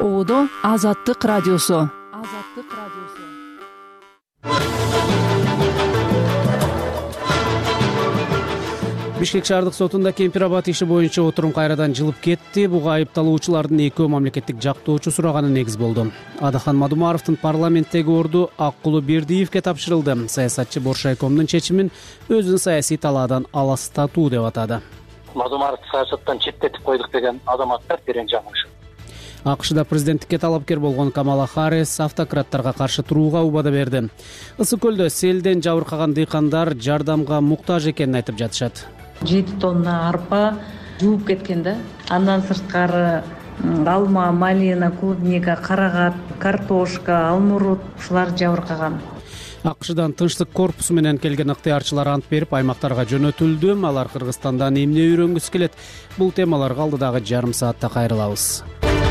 Оодо Азаттык радиосу. Бишкек шаардык сотунда кемпир абат иши боюнча отурум кайрадан жылып кетти. Буга айыпталуучулардын экөө мамлекеттик жактоочу сураганы негиз болду. Адахан Мадумаровдун парламенттеги орду Аккулу Бердиевке тапшырылды. Саясатчы Боршайкомдун чечимин өзүн саясий талаадан аластатуу деп атады. Мадумаровду саясаттан четтетип койдук деген азаматтар терең жаңылышат. АКШда президенттикке талапкер болгон Камала Харрис автократтарга каршы турууга убада берди. Ысык көлдө селден жабыркаган дыйкандар жардамга муктаж экенин айтып жатышат. 7 тонна арпа жууп кеткен да. Андан сырткары алма, малина, клубника, карагат, картошка, алмурут ушулар жабыркаган. АКШдан тынчтык корпусу менен келген ыктыярчылар ант берип аймактарга жөнөтүлдү. Алар Кыргызстандан эмне үйрөнгүсү келет? Бул темаларга алдыдагы жарым саатта кайрылабыз.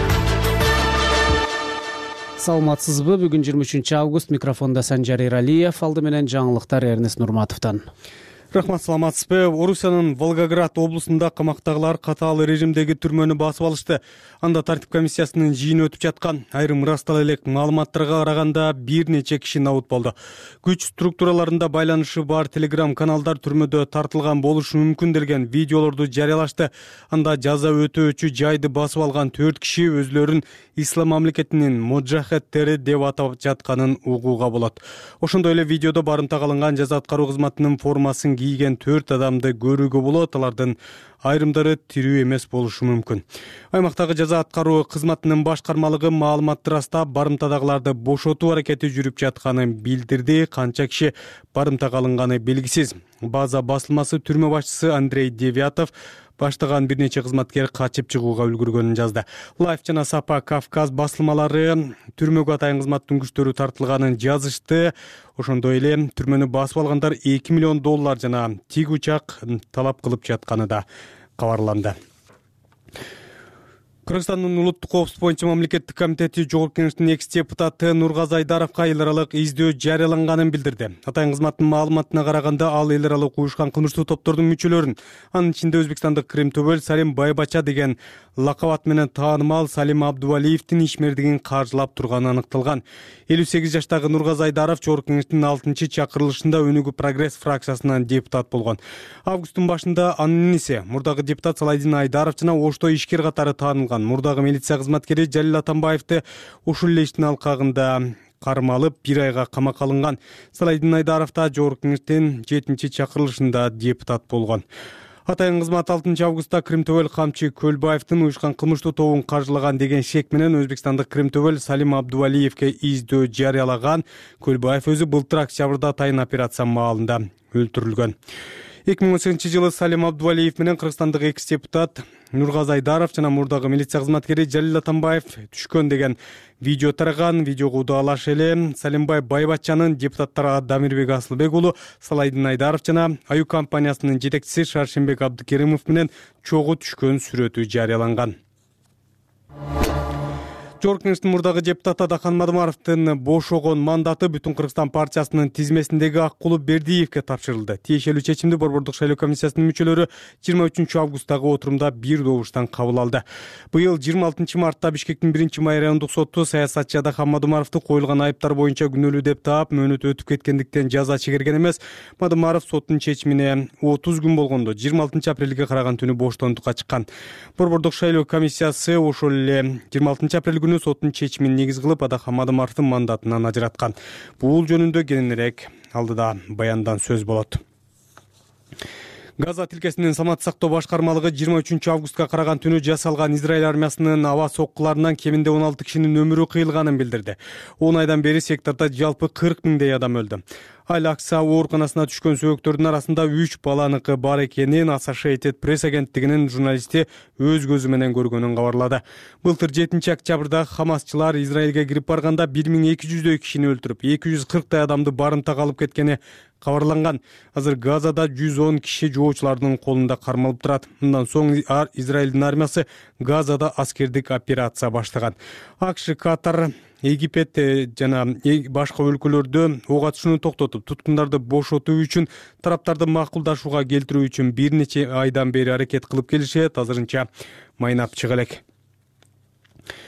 Саламатсызбы? Бүгүн 23 август. Микрофонда Санжар Эралиев, алды менен жаңылыктар Эрнес Нурматовдон. Рахмат, саламатсызбы? Орусиянын Волгоград облусунда камактагылар катаал режимдеги түрмөнү басып алышты. Анда тартип комиссиясынын жыйыны өтүп жаткан. Айрым ырастала элек маалыматтарга караганда бир нече киши набыт болду. Күч структураларында байланышы бар телеграм каналдар түрмөдө тартылган болушу мүмкүн делген видеолорду жарыялашты. Анда жаза өтөөчү жайды басып алган 4 киши өзлөрүн ислам мамлекетинин мужахеттери деп атап жатканын угууга болот. Ошондой эле видеодо барымтага алынган жаза аткаруу кызматынын формасын кийген 4 адамды көрүүгө болот. Алардын айрымдары тирүү эмес болушу мүмкүн. Аймактагы жаза аткаруу кызматынын башкармалыгы маалыматты ырастап, барымтадагыларды бошотуу аракети жүрүп жатканын билдирди. Канча киши барымтага алынганы белгисиз. База басылмасы түрмө башчысы Андрей Девятов баштаган бир нече кызматкер качып чыгууга үлгүргөнүн жазды. Лайф жана Сапа Кавказ басылмалары түрмөгө атайын кызматтын күчтөрү тартылганын жазышты. Ошондой эле түрмөнү басып алгандар $2 миллион жана тиг учак талап кылып жатканы да кабарланды. Кыргызстандын улуттук коопсуздук боюнча мамлекеттик комитети Жогорку Кеңештин экс-депутаты Нургазы Айдаровго эл аралык издөө жарыяланганын билдирди. Атайын кызматтын маалыматына караганда ал эл аралык уюшкан кылмыштуу топтордун мүчөлөрүн, анын ичинде Өзбекстандык Кырым-Төбөл Салим Байбача деген лакап ат менен таанымал Салим Абдувалиевдин ишмердигин каржылап турганы аныкталган. 58 жаштагы Нургазы Айдаров Жогорку Кеңештин 6-чакырылышында Өнүгүү Прогресс фракциясынан депутат болгон. Августтун башында анын иниси, мурдагы депутат Салайдин Айдаров жана Ошто ишкер катары таанылган. Мурдагы милиция кызматкери Жалил Атамбаевди ушул эле иштин алкагында кармалып 1 айга камакка алынган. Салайдин Айдаров да Жогорку Кеңештин 7-чакырылышында депутат болгон. Атайын кызмат 6 августта Кырым-Төбөл камчы Көлбаевдин уюшкан кылмыштуу тобун каржылаган деген шек менен Өзбекстандык Кырым-Төбөл Салим Абдувалиевге издөө жарыялаган. Көлбаев өзү былтыр октябрда атайын операция маалында өлтүрүлгөн. 2018-жылы Салим Абдувалиев менен Кыргызстандык экс-депутат Нургазы Айдаров жана мурдагы милиция кызматкери Жалил Атамбаев түшкөн деген видео тараган. Видеого удалаш эле Салимбай Байбачанын депутаттар Дамирбек Асылбек уулу, Салайдин Айдаров жана Аю компаниясынын жетекчиси Шаршембек Абдыкеримов менен чогуу түшкөн сүрөтү жарыяланган. Жогорку Кеңештин мурдагы депутаты Адахан Мадумаровдун бошогон мандаты Бүтүн Кыргызстан партиясынын тизмесиндеги Аккулу Бердиевке тапшырылды. Тиешелүү чечимди Борбордук шайлоо комиссиясынын мүчөлөрү 23 августтагы отурумда бир добуштан кабыл алды. Быйыл 26 мартта Бишкектин 1-май райондук соту саясатчы Адахан Мадумаровду коюлган айыптар боюнча күнөөлүү деп таап, мөөнөтү өтүп кеткендиктен жаза чегерген эмес. Мадумаров соттун чечимине 30 күн болгондо 26 апрелге караган түнү боштондукка чыккан. Борбордук шайлоо комиссиясы ошол эле 26 апрель соттун чечимин негиз кылып Адахан Мадумаровдун мандатынан ажыраткан. Бул жөнүндө кийинирээк алдыда баяндан сөз болот. Газа тилкесинин саламаттык сактоо башкармалыгы 23 августка караган түнү жасалган Израиль армиясынын аба соккуларынан кеминде 16 кишинин өмүрү кыйылганын билдирди. 10 айдан бери сектордо жалпы 40 миңдей адам өлдү. Аль-Акса ооруканасына түшкөн сөбөктөрдүн арасында 3 баланыкы бар экенин Associated Press агенттигинин журналисти өз көзү менен көргөнүн кабарлады. Былтыр 7 октябрда Хамасчылар Израилге кирип барганда 1200дөй кишини өлтүрүп, 240 адамды барымтага алып кеткени кабарланган. Азыр Газада 110 киши жоочулардын колунда кармалып турат. Мындан соң Израилдин армиясы Газада аскердик операция баштаган. АКШ, Катар, Египет жана башка өлкөлөрдө ок атышууну токтотуп, туткундарды бошотуу үчүн тараптарды макулдашууга келтирүү үчүн бир нече айдан бери аракет кылып келишет. Азырынча майнап чыга элек.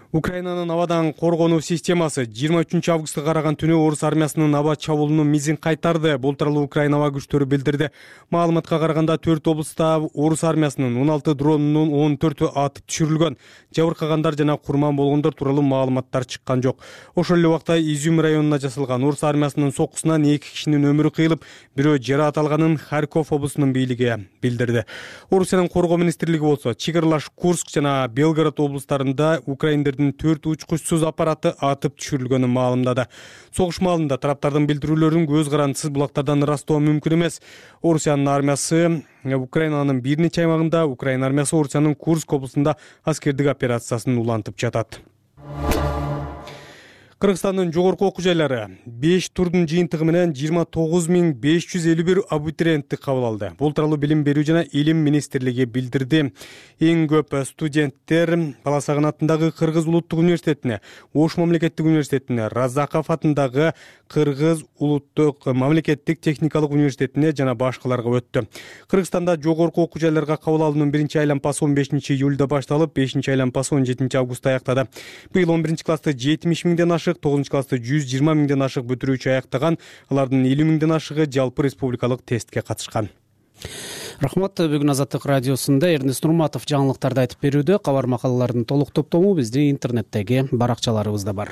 Украинанын абадан коргонуу системасы 23 августка караган түнү орус армиясынын аба чабуулунун мизин кайтарды. Бул тууралуу Украина аба күчтөрү билдирди. Маалыматка караганда 4 облуста орус армиясынын 16 дронунун 14-ü атып түшүрүлгөн. Жабыркагандар жана курман болгондор тууралуу маалыматтар чыккан жок. Ошол эле убакта Изюм районуна жасалган орус армиясынын соккусунан 2 кишинин өмүрү кыйылып, бирөө жараат алганын Харьков облусунун бийлиги билдирди. Орусиянын коргоо министрлиги болсо чек Курск жана Белгород облустарында украиндердин 4 учкучсуз аппараты атып түшүрүлгөнүн маалымдады. Согуш маалында тараптардын билдирүүлөрүн көз карандысыз булактардан ырастоо мүмкүн эмес. Орусиянын армиясы Украинанын бир нече аймагында, Украина армиясы Орусиянын Курск облусунда аскердик операциясын улантып жатат. Кыргызстандын жогорку окуу жайлары 5 турдун жыйынтыгы менен 29551 абитуриентти кабыл алды. Бул тууралуу билим берүү жана илим министрлиги билдирди. Эң көп студенттер Бала Сагын атындагы Кыргыз улуттук университетине, Ош мамлекеттик университетине, Разаков атындагы Кыргыз улуттук мамлекеттик техникалык университетине жана башкаларга өттү. Кыргызстанда жогорку окуу жайларга кабыл алуунун биринчи айланпасы 15 июлда башталып, 5 айланпасы 17 августта аяктады. Быйыл 11 классты 70 миңден 9 класста 120 миңден ашык бүтүрүүчү аяктаган, алардын 50 миңден ашыгы жалпы республикалык тестке катышкан. Рахмат. Бүгүн Азаттык радиосунда Эрнест Нурматов жаңылыктарды айтып берүүдө. Кабар макалалардын толук топтому биздин интернеттеги баракчаларыбызда бар.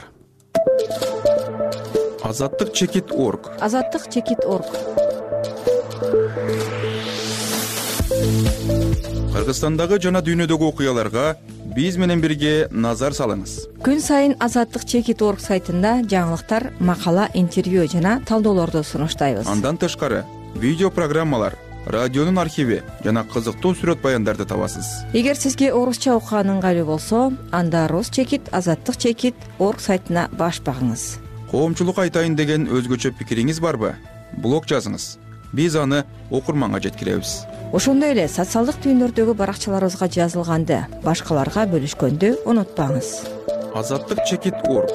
Азаттык.org. Азаттык.org. Кыргызстандагы жана дүйнөдөгү окуяларга биз менен бирге назар салыңыз. Күн сайын Азаттык.org сайтында жаңылыктар, макала, интервью жана талдоолорду сунуштайбыз. Андан тышкары видео программалар, радионун архиви жана кызыктуу сүрөт баяндарды табасыз. Эгер сизге орусча окуган ыңгайлуу болсо, анда Азаттык.org сайтына баш багыңыз. Коомчулукка айтайын деген өзгөчө пикириңиз барбы? Блог жазыңыз. Биз аны окурманга жеткиребиз. Ошондой эле социалдык түйүндөрдөгү баракчаларыбызга жазылганды башкаларга бөлүшкөндү унутпаңыз. Азаттык.org.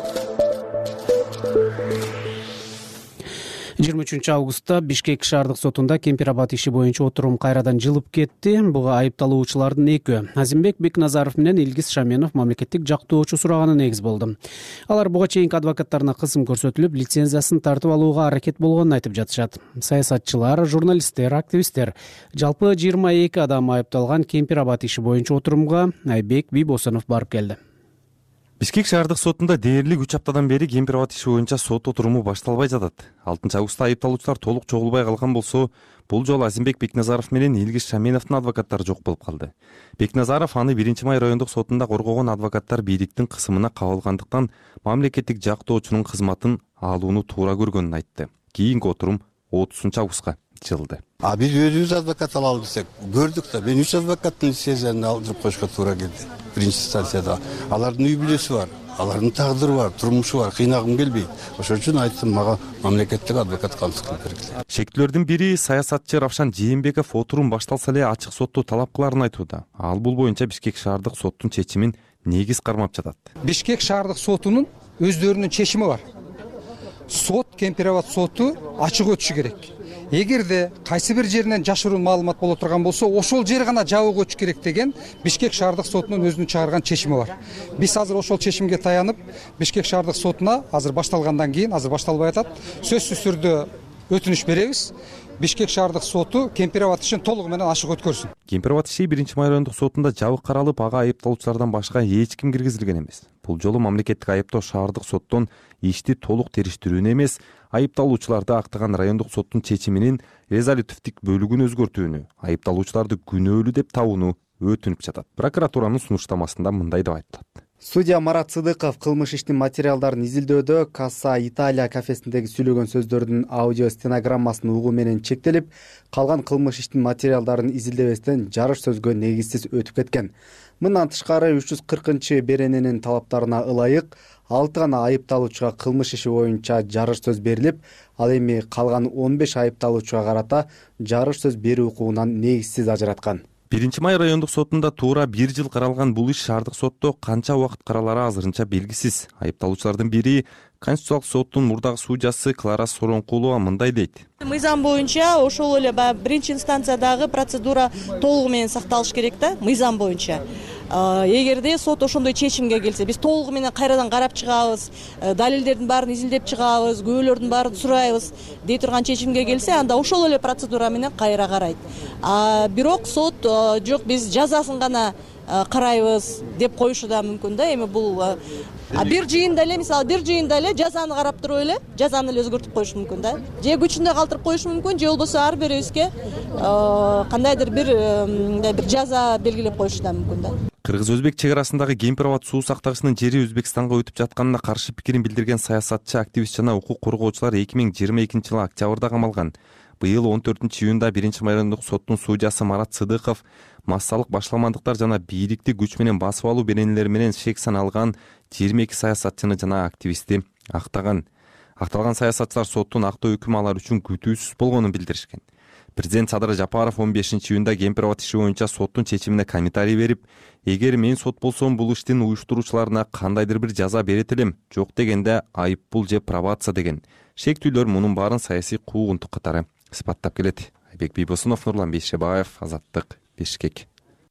23 августта Бишкек шаардык сотунда Кемпир-Абад иши боюнча отурум кайрадан жылып кетти. Буга айыпталуучулардын экөө Азимбек Бекназаров менен Илгиз Шаменов мамлекеттик жактоочу сураганы негиз болду. Алар буга чейинки адвокаттарына кысым көрсөтүлүп, лицензиясын тартып алууга аракет болгонун айтып жатышат. Саясатчылар, журналисттер, активисттер, жалпы 22 адам айыпталган Кемпир-Абад иши боюнча отурумга Айбек Бибосонов барып келди. Бишкек шаардык сотунда дээрлик 3 аптадан бери Кемпир-Абад иши боюнча сот отуруму башталбай жатат. 6 августта айыпталуучулар толук чогулбай калган болсо, бул жолу Азимбек Бекназаров менен Илгиз Шаменовдун адвокаттары жок болуп калды. Бекназаров аны 1-май райондук сотунда коргогон адвокаттар бийликтин кысымына кабылгандыктан мамлекеттик жактоочунун кызматын алууну туура көргөнүн айтты. Кийинки отурум 30 августка жылды. Биз өзүбүз адвокат ала алсак, көрдүк да. Мен 3 адвокаттын лицензиясын алдырып коюшка туура келди. Биринчи станцияда алардын үй бүлөсү бар, алардын тагдыры бар, турмушу бар, кыйнагым келбейт. Ошон үчүн айттым, мага мамлекеттик адвокат калыш керек. Шектүүлөрдүн бири саясатчы Равшан Жээнбеков отурум башталса эле ачык сотту талап кыларын айтууда. Ал бул боюнча Бишкек шаардык соттун чечимин негиз кармап жатат. Бишкек шаардык сотунун өздөрүнүн чечими бар. Сот, Кемпир-Абад соту ачык өтүшү керек. Эгерде кайсы бир жеринен жашыруун маалымат боло турган болсо, ошол жер гана жабык өтүш керек деген Бишкек шаардык сотунун өзүнүн чыгарган чечими бар. Биз азыр ошол чечимге таянып, Бишкек шаардык сотуна азыр башталгандан кийин, азыр башталбай атат, сөзсүз түрдө өтүнүч беребиз. Бишкек шаардык соту Кемпир-Абад ишин толугу менен ачык өткөрсүн. Кемпир-Абад иши 1-май райондук сотунда жабык каралып, ага айыпталуучулардан башка эч ким киргизилген эмес. Бул жолу мамлекеттик айыптоо шаардык соттон ишти толук териштирүүнү эмес, айыпталуучуларды актаган райондук соттун чечиминин резолютивдик бөлүгүн өзгөртүүнү, айыпталуучуларды күнөөлүү деп табууну өтүнүп жатат. Прокуратуранын сунуштамасында мындай деп айтылат. Судья Марат Сыдыков кылмыш иштин материалдарын изилдөөдө Касса Италия кафесиндеги сүйлөгөн сөздөрдүн аудио стенограммасын угуу менен чектелип, калган кылмыш иштин материалдарын изилдебестен жарыш сөзгө негизсиз өтүп кеткен. Мындан тышкары 340-берененин талаптарына ылайык 6 гана айыпталуучуга кылмыш иши боюнча жарыш сөз берилип, ал эми калган 15 айыпталуучуга карата жарыш сөз берүү укугунан негизсиз ажыраткан. 1-май райондук сотунда туура 1 жыл каралган бул иш шаардык сотто канча убакыт каралары азырынча белгисиз. Айыпталуучулардын бири Конституциялык соттун мурдагы судьясы Клара Соронкулова мындай дейт. Мыйзам боюнча ошол эле биринчи инстанциядагы процедура толугу менен сакталыш керек да, мыйзам боюнча. эгерде сот ошондой чечимге келсе, биз толугу менен кайрадан карап чыгабыз, далилдердин баарын изилдеп чыгабыз, күбөлөрдүн баарын сурайбыз дей турган чечимге келсе, анда ошол эле процедура менен кайра карайт. Бирок сот жок, биз жазасын гана карайбыз деп коюшу да мүмкүн да. Эми бул бир жыйында эле, мисалы бир жыйында эле жазаны карап туруп эле жазаны эле өзгөртүп коюшу мүмкүн да. Же күчүндө калтырып коюшу мүмкүн, же болбосо ар бирибизге кандайдыр бир жаза белгилеп коюшу да мүмкүн да. Кыргыз-өзбек чек арасындагы Кемпир абад суу сактагычынын жери Өзбекстанга өтүп жатканына каршы пикирин билдирген саясатчы, активист жана укук коргоочулар 2022 жылы октябрда камалган. Быйыл 14-июнда 1-майрандык соттун судьясы Марат Сыдыков массалык башламандыктар жана бийликти күч менен басып алуу беренелери менен шек саналган 22 саясатчыны жана активистти актаган. Акталган саясатчылар соттун актоо өкүмү алар үчүн күтүүсүз болгонун билдиришкен. Президент Садыр Жапаров 15-июнда Кемпир абад иши боюнча соттун чечимине комментарий берип, эгер мен сот болсом бул иштин уюштуруучуларына кандайдыр бир жаза берет элем, жок дегенде айыппул же пробация деген шектүүлөр мунун баарын саясий куугунтук катары сыпаттап келет. Айбек Бийбосунов, Нурлан Бейшебаев, Азаттык, Бишкек.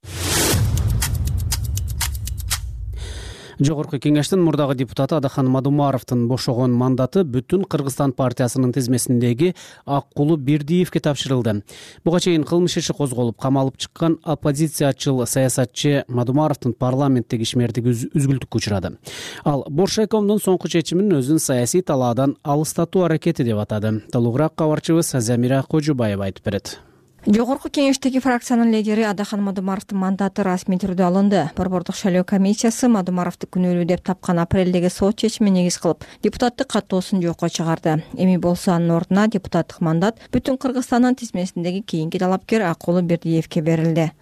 Жогорку кеңештин мурдагы депутаты Адахан Мадумаровдун бошогон мандаты Бүтүн Кыргызстан партиясынын тизмесиндеги Аккулу Бердиевге тапшырылды. Буга чейин кылмыш иши козголуп, камалып чыккан оппозициячыл саясатчы Мадумаровдун парламенттеги ишмердиги үзгүлтүккө учурады. Ал Боршайкомдун соңку чечимин өзүнүн саясий талаадан алыстатуу аракети деп атады. Толугураак кабарчыбыз Замира Кожубаева айтып берет. Жогорку кеңештеги фракциянын лидери Адахан Мадумаровдун мандаты расмий түрдө алынды. Борбордук шайлоо комиссиясы Мадумаровду күнөөлүү деп тапкан апрелдеги сот чечимин негиз кылып, депутаттык каттоосун жокко чыгарды. Эми болсо анын ордуна депутаттык мандат Бүтүн Кыргызстандын тизмесиндеги кийинки талапкер Аккулу Бердиевге берилди.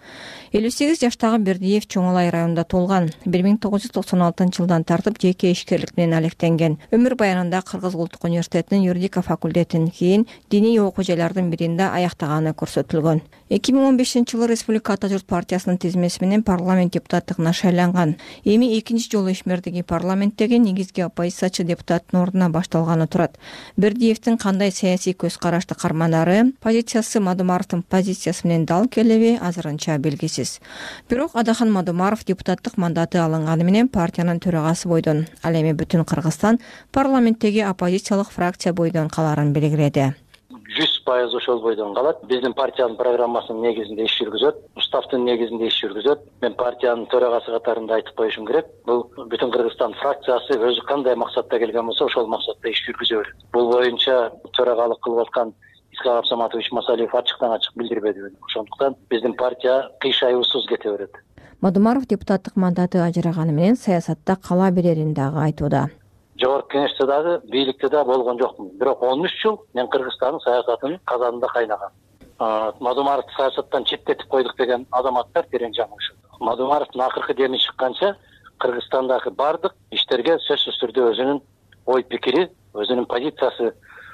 58 жаштагы Бердиев Чоңолай районунда туулган. 1996-жылдан тартып жеке ишкерлик менен алектенген. Өмүр баянында Кыргыз Улуттук университетинин юридика факультетин, кийин диний окуу жайлардын биринде аяктаганы көрсөтүлгөн. 2015-жылы Республика Ата журт партиясынын тизмеси менен парламент депутаттыгына шайланган. Эми экинчи жолу ишмердиги парламенттеги негизги оппозициячы депутаттын ордуна башталганы турат. Бердиевдин кандай саясий көз карашты карманары, позициясы Мадумаровдун позициясы менен дал келеби азырынча белгисиз. Бирок Адахан Мадумаров депутаттык мандаты алынганы менен партиянын төрагасы бойдон, ал эми Бүтүн Кыргызстан парламенттеги оппозициялык фракция бойдон калаарын белгиледи. 100% ошол бойдон калат. Биздин партиянын программасынын негизинде иш жүргүзөт, уставдын негизинде иш жүргүзөт. Мен партиянын төрагасы катарында айтып коюшум керек. Бул Бүтүн Кыргызстан фракциясы өзү кандай максатта келген болсо, ошол максатта иш жүргүзө берет. Бул боюнча төрагалык кылып аткан Исхак Абсаматович Масалиев ачыктан ачык билдирбеди. Ошондуктан биздин партия кыйшайуусуз кете берет. Мадумаров депутаттык мандаты ажыраганы менен саясатта кала берерин дагы айтууда. Жогорку кеңеште дагы, бийликте да болгон жокмун. Бирок 13 жыл мен Кыргызстандын саясатынын казанында кайнагам. Мадумаровду саясаттан четтетип койдук деген азаматтар терең жаңылышат. Мадумаровдун акыркы деми чыкканча Кыргызстандагы бардык иштерге сөзсүз түрдө өзүнүн ой пикири, өзүнүн позициясы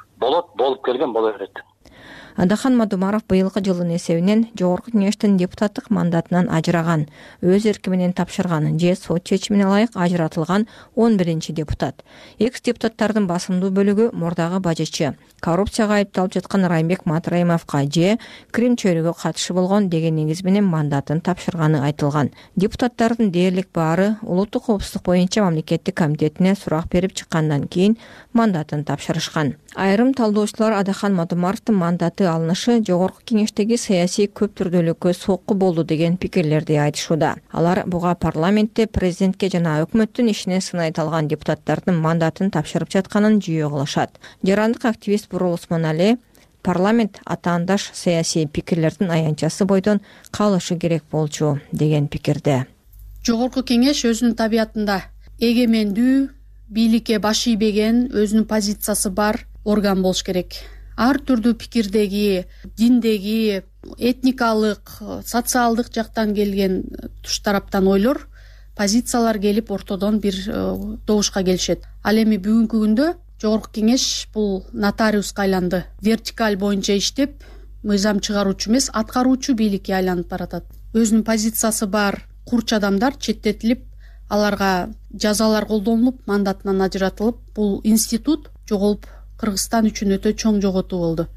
болуп келген боло берет. Адахан Мадумаров быйылкы жылдын эсебинен жогорку кеңештин депутаттык мандатынан ажыраган, өз эрки менен тапшырган же сот чечимине ылайык ажыратылган 11-чи депутат. Экс-депутаттардын басымдуу бөлүгү мурдагы бажычы, коррупцияга айыпталып жаткан Раймбек Матраимовго же Крим чөйрөгө катышы болгон деген негиз менен мандатын тапшырганы айтылган. Депутаттардын дээрлик баары улуттук коопсуздук боюнча мамлекеттик комитетине сурак берип чыккандан кийин мандатын тапшырышкан. Айрым талдоочулар Адахан Мадумаровдун мандаты алынышы жогорку кеңештеги саясий көп түрдүүлүккө сокку болду деген пикирлерди айтышууда. Алар буга парламентте президентке жана өкмөттүн ишине сынай талган депутаттардын мандатын тапшырып жатканын жүйө кылышат. Жарандык активист Бурул Усманали парламент атаандаш саясий пикирлердин аянтчасы бойдон калышы керек болчу деген пикирде. Жогорку кеңеш өзүнүн табиятында эгемендүү, бийликке баш ийбеген, өзүнүн позициясы бар орган болуш керек. Ар түрдүү пикирдеги, диндеги, этникалык, социалдык жактан келген туш тараптан ойлор, позициялар келип ортодон бир добушка келишет. Ал эми бүгүнкү күндө жогорку кеңеш бул нотариуска айланды. Вертикаль боюнча иштеп, мыйзам чыгаруучу эмес, аткаруучу бийликке айланып баратат. Өзүнүн позициясы бар курч адамдар четтетилип, аларга жазалар колдонулуп, мандатынан ажыратылып, бул институт жоголуп Кыргызстан үчүн өтө чоң жоготуу болду.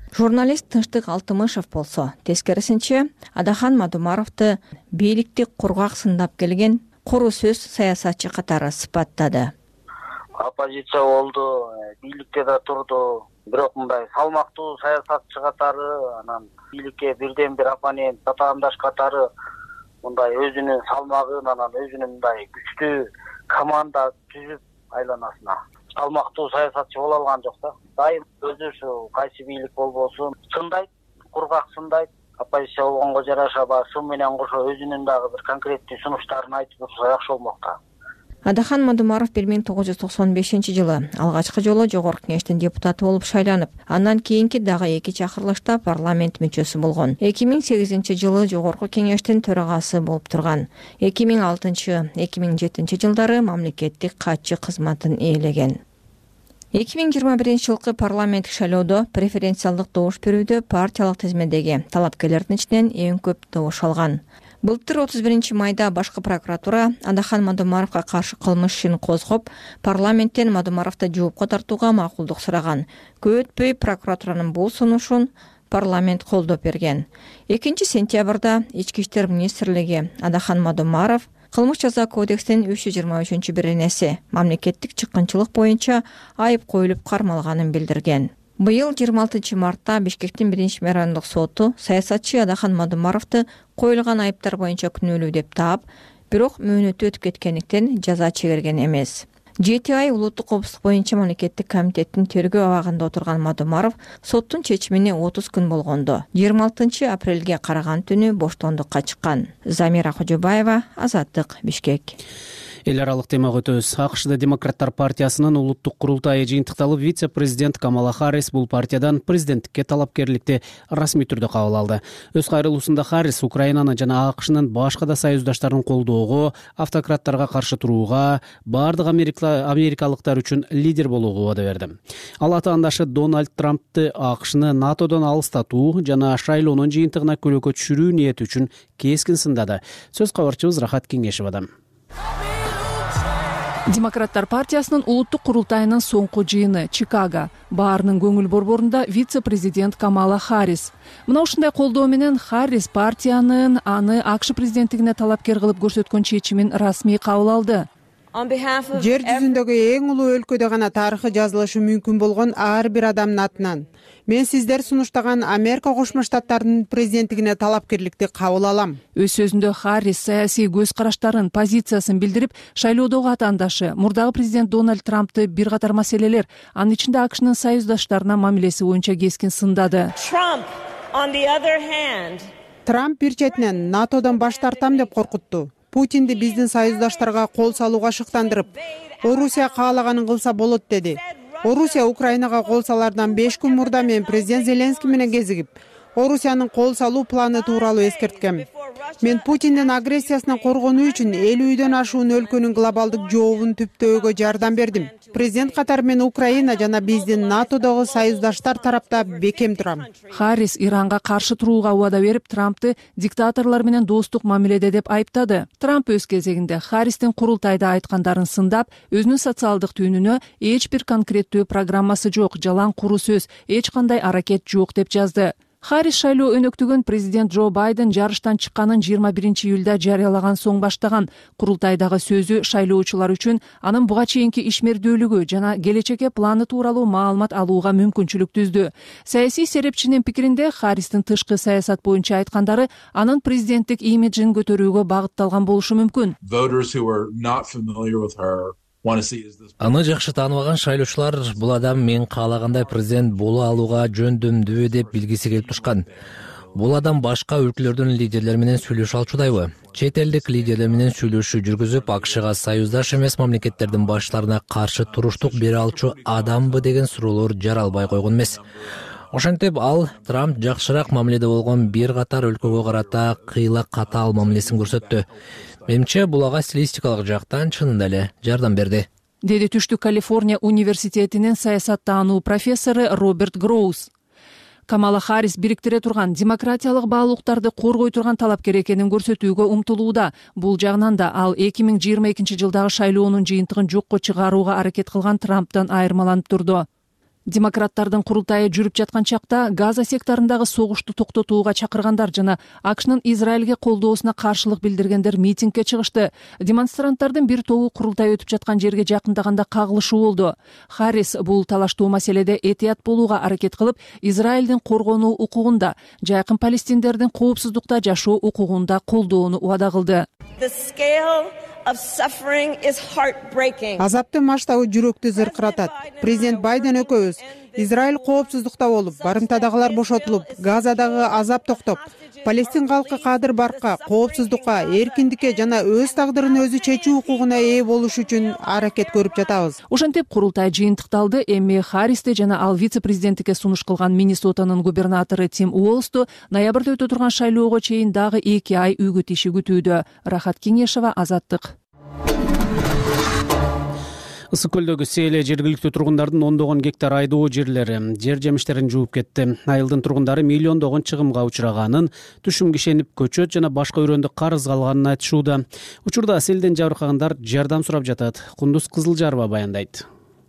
Журналист Тынчтык Алтымышев болсо тескерисинче Адахан Мадумаровду бийликти кургак сындап келген куру сөз саясатчы катары сыпаттады. Оппозиция болду, бийликте да турду, бирок мындай салмактуу саясатчы катары, анан бийликке бирден бир оппонент, татаандаш катары мындай өзүнүн салмагын, анан өзүнүн мындай күчтүү команда түзүп айланасына салмактуу саясатчы боло алган жок да. Дайым өзү ушу кайсы бийлик болбосун сындайт, кургак сындайт. Оппозиция болгонго жараша шу менен кошо өзүнүн дагы бир конкреттүү сунуштарын айтып турса жакшы болмок да. Адахан Мадумаров 1995-жылы алгачкы жолу Жогорку Кеңештин депутаты болуп шайланып, андан кийинки дагы 2 чакырылышта парламент мүчөсү болгон. 2008-жылы Жогорку Кеңештин төрагасы болуп турган. 2006-2007 жылдары мамлекеттик катчы кызматын ээлеген. 2021-жылкы парламенттик шайлоодо преференциалдык добуш берүүдө партиялык тизмедеги талапкерлердин ичинен эң көп добуш алган. Былтыр 31 майда башкы прокуратура Адахан Мадумаровго каршы кылмыш ишин козгоп, парламенттен Мадумаровду жоопко тартууга макулдук сураган. Көп өтпөй прокуратуранын бул сунушун парламент колдоп берген. 2 сентябрда Ички иштер министрлиги Адахан Мадумаров кылмыш жаза кодекстин 323-беренеси мамлекеттик чыккынчылык боюнча айып коюлуп кармалганын билдирген. Быйыл 26 мартта Бишкектин 1 райондук соту саясатчы Адахан Мадумаровду коюлган айыптар боюнча күнөөлүү деп таап, бирок мөөнөтү өтүп кеткендиктен жаза чегерген эмес. 7 ай улуттук коопсуздук боюнча мамлекеттик комитеттин тергөө абагында отурган Мадумаров соттун чечимине 30 күн болгондо 26 апрелге караган түнү боштондукка чыккан. Замира Кожобаева, Азаттык, Бишкек. Эл аралык темага өтөбүз. АКШда Демократтар партиясынын улуттук курултайы жыйынтыкталып, вице-президент Камала Харрис бул партиядан президенттикке талапкерликти расмий түрдө кабыл алды. Өз кайрылуусунда Харрис Украинаны жана АКШнын башка да союздаштарын колдоого, автократтарга каршы турууга, бардык америкалыктар үчүн лидер болууга убада берди. Ал атаандашы Дональд Трампты АКШны НАТОдон алыстатуу жана шайлоонун жыйынтыгына көлөкө түшүрүү ниети үчүн кескин сындады. Сөз кабарчыбыз Рахат Кеңешева. Демократтар партиясынын улуттук курултайынын соңку жыйыны Чикаго. Баарынын көңүл борборунда вице-президент Камала Харрис. Мына ушундай колдоо менен Харрис партиянын аны АКШ президенттигине талапкер кылып көрсөткөн чечимин расмий кабыл алды. Жер жүзүндөгү эң улуу өлкөдө гана тарыхы жазылышы мүмкүн болгон ар бир адамдын атынан мен сиздер сунуштаган Америка Кошмо Штаттарынын президенттигине талапкерликти кабыл алам. Өз сөзүндө Харрис саясий көз караштарын, позициясын билдирип, шайлоодогу атаандашы мурдагы президент Дональд Трампты бир катар маселелер, анын ичинде АКШнын союздаштарына мамилеси боюнча кескин сындады. Трамп бир четинен НАТОдон баш тартам деп коркутту. Путинди биздин союздаштарга кол салууга шыктандырып, Орусия каалаганын кылса болот деди. Орусия Украинага кол салардан 5 күн мурда мен президент Зеленский менен кезигип, Орусиянын кол салуу планы тууралуу эскерткем. Мен Путиндин агрессиясынан коргонуу үчүн 50-дөн ашуун өлкөнүн глобалдык жообун түптөөгө жардам бердим. Президент катары мен Украина жана биздин НАТОдогу союздаштар тарапта бекем турам. Харрис Иранга каршы турууга убада берип, Трампты диктаторлор менен достук мамиледе деп айыптады. Трамп өз кезегинде Харристин курултайда айткандарын сындап, өзүнүн социалдык түйүнүнө эч бир конкреттүү программасы жок, жалаң куру сөз, эч кандай аракет жок деп жазды. Харрис шайлоо өнөктүгүн президент Джо Байден жарыштан чыкканын 21 июлда жарыялаган соң баштаган. Курултайдагы сөзү шайлоочулар үчүн анын буга чейинки ишмердүүлүгү жана келечекке планы тууралуу маалымат алууга мүмкүнчүлүк түздү. Саясий серепчинин пикиринде Харристин тышкы саясат боюнча айткандары анын президенттик имиджин көтөрүүгө багытталган болушу мүмкүн. Аны жакшы тааныбаган шайлоочулар бул адам мен каалагандай президент боло алууга жөндөмдүү деп билгиси келип турушкан. Бул адам башка өлкөлөрдүн лидерлери менен сүйлөшө алчудайбы? Чет элдик лидерлер менен сүйлөшүү жүргүзүп, АКШга союздаш эмес мамлекеттердин баштарына каршы туруштук бере алчу адамбы деген суроолор жаралбай койгон эмес. Ошентип ал Трамп жакшыраак мамиледе болгон бир катар өлкөгө карата кыйла катаал мамилесин көрсөттү. Менимче бул ага стилистикалык жактан чынында эле жардам берди, деди Түштүк Калифорния университетинин саясаттануу профессору Роберт Гроус. Камала Харрис бириктире турган демократиялык баалуулуктарды коргой турган талапкер экенин көрсөтүүгө умтулууда. Бул жагынан да ал 2022 жылдагы шайлоонун жыйынтыгын жокко чыгарууга аракет кылган Трамптан айырмаланып турду. Демократтардын курултайы жүрүп жаткан чакта Газа секторундагы согушту токтотууга чакыргандар жана АКШнын Израилге колдоосуна каршылык билдиргендер митингге чыгышты. Демонстранттардын бир тобу курултай өтүп жаткан жерге жакындаганда кагылышуу болду. Харрис бул талаштуу маселеде этият болууга аракет кылып, Израилдин коргонуу укугунда, жайкын палестиндердин коопсуздукта жашоо укугунда колдоону убада кылды. Азаптын масштабы жүрөктү зыркыратат. Президент Байден экөөбүз Израиль коопсуздукта болуп, барымтадагылар бошотулуп, Газадагы азап токтоп, Палестин калкы кадыр баркка, коопсуздукка, эркиндикке жана өз тагдырын өзү чечүү укугуна ээ болуш үчүн аракет көрүп жатабыз. Ошентип курултай жыйынтыкталды. Эми Харристи жана ал вице-президенттикке сунуш кылган Миннесотанын губернатору Тим Уолсту ноябрда өтө турган шайлоого чейин дагы 2 ай үгүт иши күтүүдө. Рахат Кеңешова, Азаттык. Ысык көлдөгү сел жергиликтүү тургундардын ондогон гектар айдоо жерлери жер жемиштерин жууп кетти. Айылдын тургундары миллиондогон чыгымга учураганын, түшүмгө ишенип көчөт жана башка өрөөндү карызга алганын айтышууда. Учурда селден жабыркагандар жардам сурап жатат. Кундуз Кызылжарова баяндайт.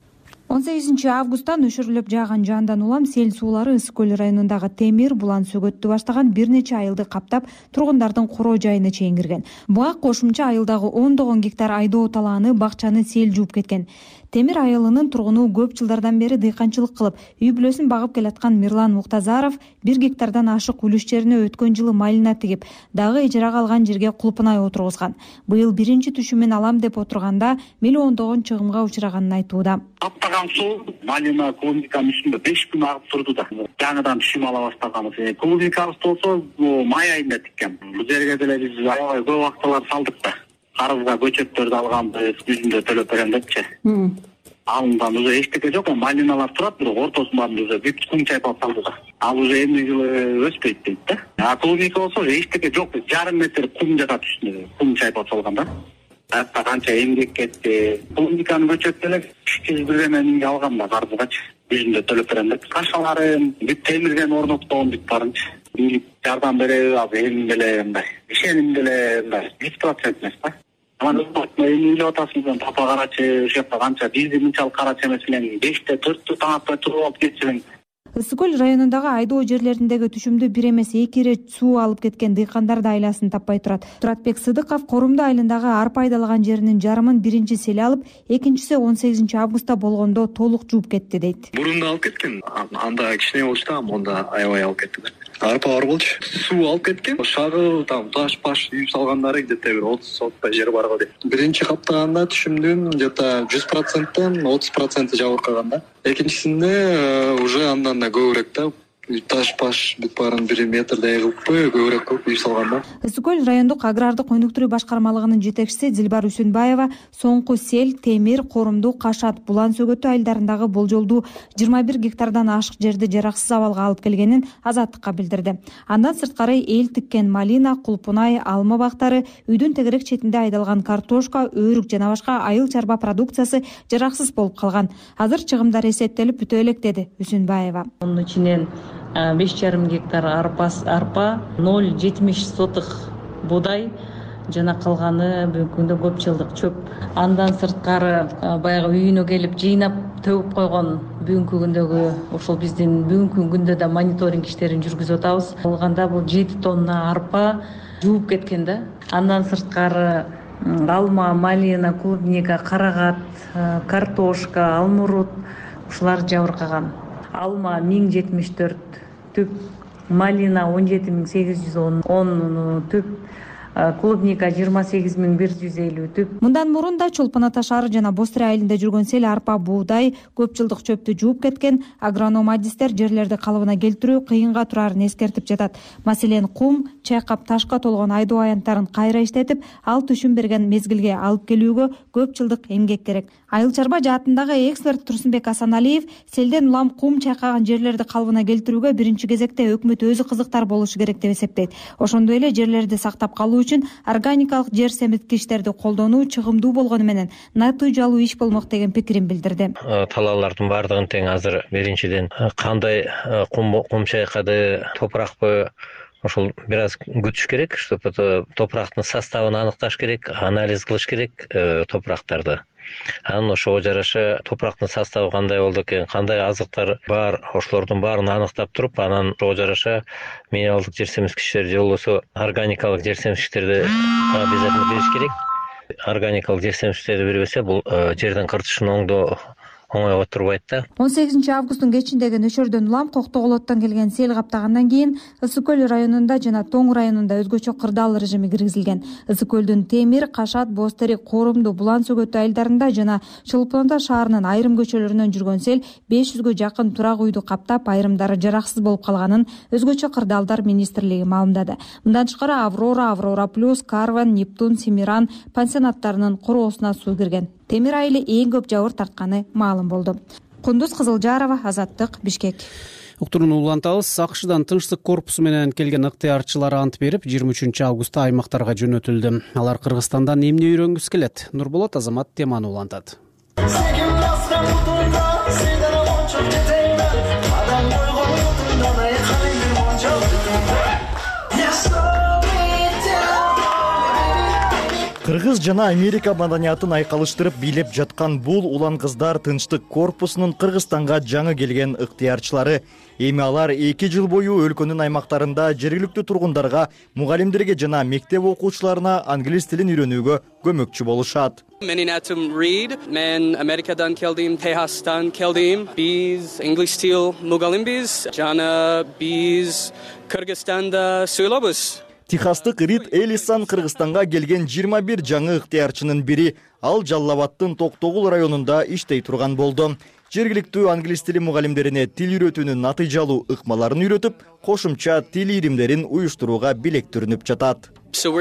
18 августтан өшүрүлүп жааган жандан улам сел суулары Ысык көл районундагы Темир, Булан сөгөттү баштаган бир нече айылды каптап, тургундардын короо жайына чейин кирген. Буга кошумча айылдагы ондогон гектар айдоо талааны, бакчаны сел жууп кеткен. Темир айылынын тургуну көп жылдардан бери дыйканчылык кылып, үй бүлөсүн багып келаткан Мирлан Муктазаров 1 гектардан ашык үлүш жерине өткөн жылы малина тигип, дагы ижарага алган жерге кулпунай отургузган. Быйыл биринчи түшүмүн алам деп отурганда миллиондогон чыгымга учураганын айтууда. Таптаган суу малина клубниканын үстүндө 5 күн агып турду да. Жаңыдан түшүм ала баштаганбыз. Клубникабыз болсо май айында тиккен. Бул жерге деле биз аябай көп акчалар салдык да. Карызга көчөттөрдү алганбыз, жүзүндө төлөп берем депчи. Алындан уже эчтеке жок, малиналар турат, бирок ортосунан уже бүт кум чайпап салды да. Ал уже эмне жылы өспөйт дейт да. А клубника болсо эчтеке жок, жарым метр кум жатат үстүндө, кум чайпап салган да. Атта канча эмгек кетти. Клубниканын көчөт деле 200 миңге алгам да карызгачы. Жүзүндө төлөп берем деп. Кашаларын бүт темирден орноттогон бүт барынчы. Бийлик жардам береби, ал эми деле мындай. Ишеним деле мындай 100% эмес да. Анан эми эле атасынан папа карачы, ошол жакта канча бизди мынчалык карачы эмес элең, 5-те 4-тө таң атпай туруп алып кетсең. Ысык көл районундагы айдоо жерлериндеги түшүмдү бир эмес 2 ирет суу алып кеткен дыйкандар да айласын таппай турат. Туратбек Сыдыков Корумду айылындагы арпа айдалган жеринин жарымын биринчи сел алып, экинчиси 18 августта болгондо толук жууп кетти дейт. Бурунда алып кеткен, анда кичине болчу да, монда аябай алып кетти да. Арпа бар болчу. Суу алып кеткен. Шагыл, таш-паш үйүп салгандары где-то бир 30 жер бар го дейт. Биринчи каптаганда түшүмдүн где-то 100%тан 30% жабыркаган да. Экинчисинде уже андан да көбүрөөк да. Таш-паш бүт баарын 1 метрдей кылыппы, көбүрөөк кылып үйүп салган да. Ысык көл райондук агрардык өнүктүрүү башкармалыгынын жетекчиси Дилбар Үсүнбаева соңку сел Темир, Корумду, Кашат, Булан сөгөтү айылдарындагы болжолдуу 21 гектардан ашык жерди жараксыз абалга алып келгенин Азаттыкка билдирди. Андан сырткары эл тиккен малина, кулпунай, алма бактары, үйдүн тегерек четинде айдалган картошка, өрүк жана башка айыл чарба продукциясы жараксыз болуп калган. Азыр чыгымдар эсептелип бүтө элек, деди Үсүнбаева. Мунун ичинен 5,5 гектар арпа, 0,70 сотых буудай жана калганы бүгүнкү күндө көп жылдык чөп. Андан сырткары баягы үйүнө келип жыйнап төгүп койгон бүгүнкү күндөгү ошол биздин бүгүнкү күндө да мониторинг иштерин жүргүзүп атабыз. Алганда бул 7 тонна арпа жууп кеткен да. Андан сырткары алма, малина, клубника, карагат, картошка, алмурут ушулар жабыркаган. Алма 1074 түп, малина 17810 түп, клубника 28150 түп. Мындан мурун да Чолпон Ата шаары жана Бостри айылында жүргөн сел арпа, буудай, көп жылдык чөптү жууп кеткен. Агроном адистер жерлерди калыбына келтирүү кыйынга турарын эскертип жатат. Маселен, кум, чайкап ташка толгон айдоо аянттарын кайра иштетип, ал түшүм берген мезгилге алып келүүгө көп жылдык эмгек керек. Айыл чарба жаатындагы эксперт Турсунбек Асаналиев селден улам кум чайкаган жерлерди калыбына келтирүүгө биринчи кезекте өкмөт өзү кызыктар болушу керек деп эсептейт. Ошондой эле жерлерди сактап калуу үчүн органикалык жер семирткичтерди колдонуу чыгымдуу болгону менен натыйжалуу иш болмок деген пикирин билдирди. Талаалардын баардыгын тең азыр биринчиден кандай кум чайкады, топуракпы, ошол бир аз күтүш керек, чтобы топурактын составын аныкташ керек, анализ кылыш керек топурактарды. анан ошого жараша топурактын составы кандай болду экен, кандай азыктар бар, ошолордун баарын аныктап туруп, анан ошого жараша минералдык жер семизгичтер же болбосо органикалык жер семизгичтерди обязательно бериш керек. Органикалык жер семизгичтерди бербесе, бул жердин кыртышын оңойго турбайт да. 18 августтун кечиндеги нөчөрдөн улам Коктоголоттон келген сел каптагандан кийин Ысык көл районунда жана Тоң районунда өзгөчө кырдаал режими киргизилген. Ысык көлдүн Темир, Кашат, Бозтерек, Корумду, Булан сөгөтү айылдарында жана Чолпонда шаарынын айрым көчөлөрүнөн жүргөн сел 500гө жакын турак үйдү каптап, айрымдары жараксыз болуп калганын өзгөчө кырдаалдар министрлиги маалымдады. Мындан тышкары Аврора, Аврора плюс, Карван, Нептун, Семиран пансионаттарынын короосуна суу кирген. Темир айылы эң көп жабыр тартканы маалым болду. Кундуз Кызылжарова, Азаттык, Бишкек. Уктурууну улантабыз. АКШдан тынчтык корпусу менен келген ыктыярчылар ант берип, 23 августта аймактарга жөнөтүлдү. Алар Кыргызстандан эмне үйрөнгүсү келет? Нурболот Азамат теманы улантат. Кыргыз жана Америка маданиятын айкалыштырып бийлеп жаткан бул улан кыздар тынчтык корпусунун Кыргызстанга жаңы келген ыктыярчылары. Эми алар 2 жыл бою өлкөнүн аймактарында жергиликтүү тургундарга, мугалимдерге жана мектеп окуучуларына англис тилин үйрөнүүгө көмөкчү болушат. Менин атым Рид, мен Америкадан келдим, Техастан келдим. Биз англис тил мугалимбиз жана биз Кыргызстанда сүйлөбүз. Техастык Рид Элисан Кыргызстанга келген 21 жаңы ыктыярчынын бири. Ал Жалал Абадтын Токтогул районунда иштей турган болду. Жергиликтүү англис тили мугалимдерине тил үйрөтүүнүн натыйжалуу ыкмаларын үйрөтүп, кошумча тил ийримдерин уюштурууга белектүрүнүп жатат.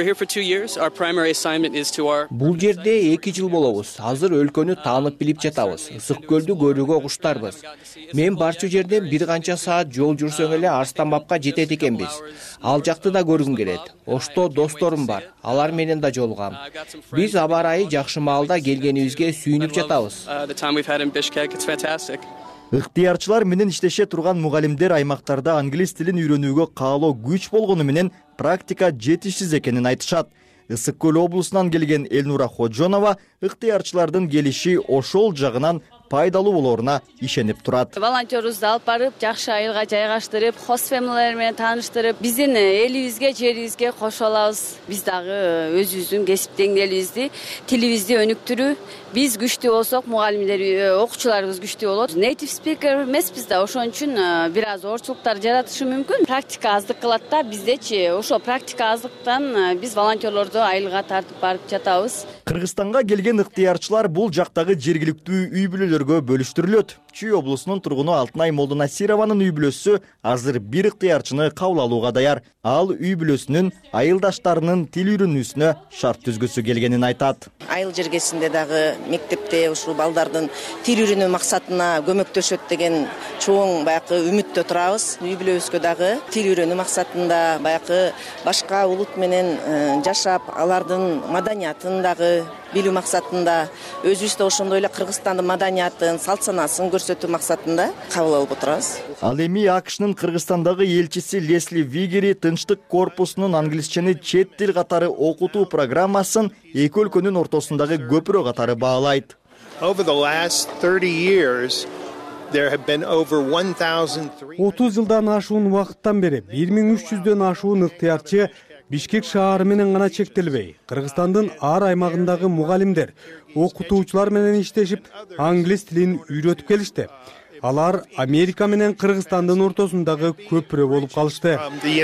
Бул жерде 2 жыл болобуз. Азыр өлкөнү таанып билип жатабыз. Ысык көлдү көрүүгө куштарбыз. Мен барчу жерден бир канча саат жол жүрсөң эле Арстанбабка жетет экенбиз. Ал жакты да көргүм келет. Ошто досторум бар. Алар менен да жолугам. Биз аба ырайы жакшы маалда келгенибизге сүйүнүп жатабыз. Ыктыярчылар менен иштеше турган мугалимдер аймактарда англис тилин үйрөнүүгө каалоо күч болгону менен практика жетишсиз экенин айтышат. Ысык көл облусунан келген Элнура Ходжонова ыктыярчылардын келиши ошол жагынан пайдалуу болоруна ишенип турат. Волонтерубузду алып барып, жакшы айылга жайгаштырып, хост фэмилилер менен тааныштырып, биздин элибизге, жерибизге кошо алабыз. Биз дагы өзүбүздүн кесип деңгээлибизди, тилибизди өнүктүрүү. Биз күчтүү болсок, мугалимдер, окуучуларыбыз күчтүү болот. Native speaker эмеспиз да, ошон үчүн бир аз оорчулуктар жаратышы мүмкүн. Практика аздык кылат да, биздечи ошо практика аздыктан биз волонтерлорду айылга тартып барып жатабыз. Кыргызстанга келген ыктыярчылар бул жактагы жергиликтүү үй бүлөлөргө бөлүштүрүлөт. Чүй облусунун тургуну Алтынай Молдонасированын үй бүлөсү азыр бир ыктыярчыны кабыл алууга даяр. Ал үй бүлөсүнүн айылдаштарынын тил үйрөнүүсүнө шарт түзгүсү келгенин айтат. Айыл жергесинде дагы мектепте ушул балдардын тил үйрөнүү максатына көмөктөшөт деген чоң баягы үмүттө турабыз. Үй бүлөбүзгө дагы тил үйрөнүү максатында баягы башка улут менен жашап, алардын маданиятын дагы билүү максатында, өзүбүз ошондой эле Кыргызстандын маданиятын, салт санаасын көрсөтүү максатында кабыл алып отурабыз. Ал эми АКШнын Кыргызстандагы элчиси Лесли Вигери тынчтык корпусунун англисчени чет тил катары окутуу программасын эки өлкөнүн ортосундагы көпүрө катары баалайт. 30 жылдан ашуун убакыттан бери 1300дөн ашуун ыктыярчы Бишкек шаары менен гана чектелбей, Кыргызстандын ар аймагындагы мугалимдер, окутуучулар менен иштешип, англис тилин үйрөтүп келишти. Алар Америка менен Кыргызстандын ортосундагы көпүрө болуп калышты.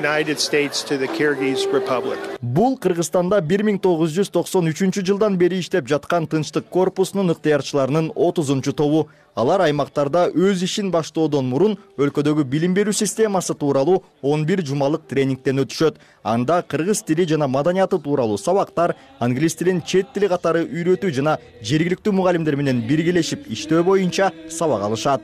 Бул Кыргызстанда 1993 жылдан бери иштеп жаткан тынчтык корпусунун ыктыярчыларынын 30-чу тобу. Алар аймактарда өз ишин баштоодон мурун өлкөдөгү билим берүү системасы тууралуу 11 жумалык тренингден өтүшөт. Анда кыргыз тили жана маданияты тууралуу сабактар, англис тилин чет тили катары үйрөтүү жана жергиликтүү мугалимдер менен биргелешип иштөө боюнча сабак алышат.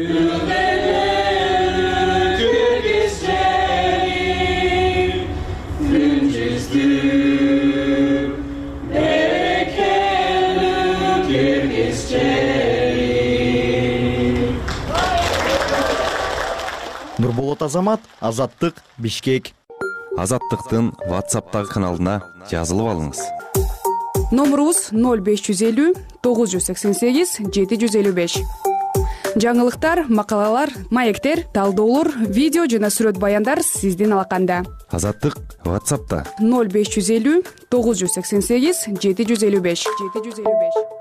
Нурболот Азамат, Азаттык, Бишкек. Азаттыктын WhatsApp'тагы каналына жазылып алыңыз. номурубуз 0550 988 755. Жаңылыктар, макалалар, маектер, талдоолор, видео жана сүрөт баяндар сиздин алаканда. Азаттык WhatsApp'та 0550 988 755.